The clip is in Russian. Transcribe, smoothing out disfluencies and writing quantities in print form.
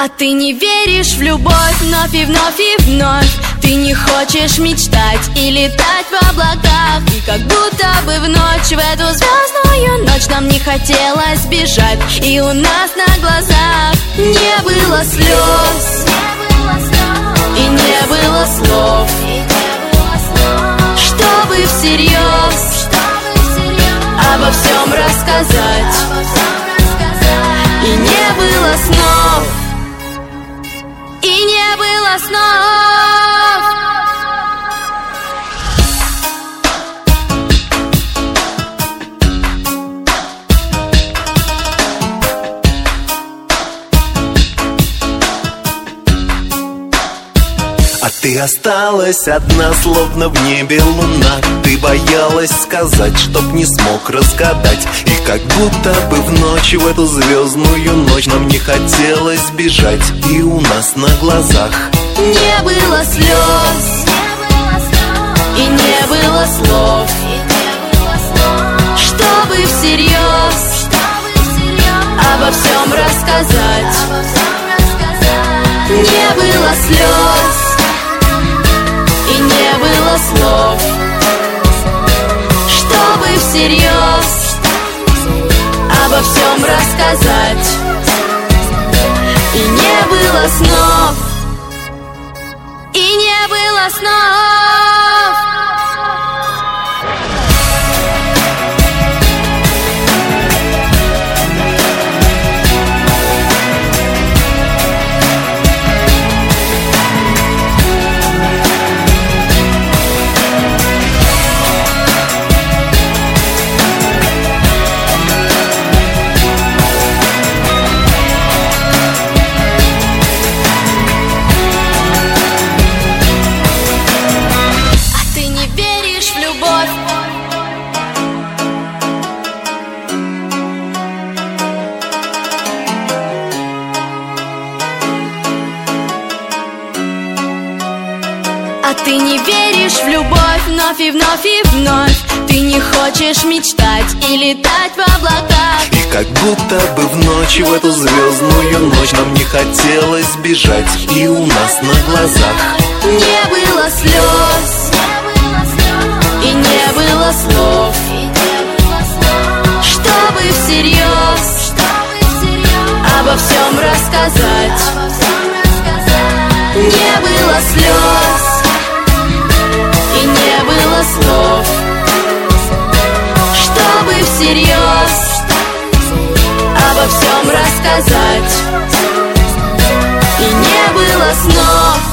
А ты не веришь в любовь вновь и вновь и вновь. Ты не хочешь мечтать и летать в облаках. И как будто бы в ночь, в эту звездную ночь, нам не хотелось бежать. И у нас на глазах не было слез, и не было слов, чтобы всерьез обо всем рассказать. И не было снов, и не было снов. А ты осталась одна, словно в небе луна. Ты боялась сказать, чтоб не смог разгадать. И как будто бы в ночь, в эту звездную ночь, нам не хотелось бежать. И у нас на глазах не было слез, и не было слов, чтобы всерьез обо всем рассказать. Не было слез, и не было слов, чтобы всерьез обо всем рассказать. И не было снов, и не было снов. А ты не веришь в любовь вновь и вновь и вновь. Ты не хочешь мечтать и летать в облаках. И как будто бы в ночь, в эту звездную ночь, нам не хотелось бежать. И у нас на глазах не было слез, и не было слов, чтобы всерьез обо всем рассказать. Не было слез, и не было слов, чтобы всерьез обо всем рассказать. И не было снов,